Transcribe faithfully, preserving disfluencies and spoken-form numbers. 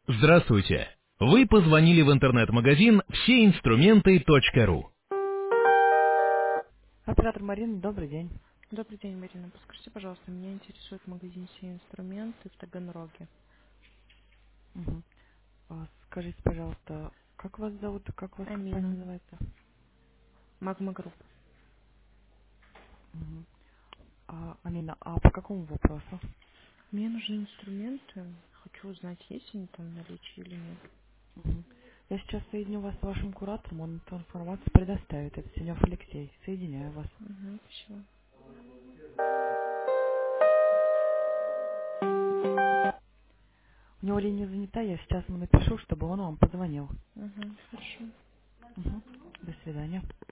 Здравствуйте! Вы позвонили в интернет-магазин все инструменты точка ру. Оператор Марина, добрый день. Добрый день, Марина. Подскажите, пожалуйста, меня интересует магазин «Все инструменты» в Таганроге. Мгм. А, скажите, пожалуйста, как вас зовут и как у вас компания Амина. называется? Магма Групп. Мгм. А, Амина, а по какому вопросу? Мне нужны инструменты. Хочу узнать, есть они там в наличии или нет. Мгм. Я сейчас соединю вас с вашим куратором, он эту информацию предоставит. Это Синев Алексей. Соединяю вас. Угу, спасибо. У него линия занята, я сейчас ему напишу, чтобы он вам позвонил. Угу, хорошо. Мгм. До свидания.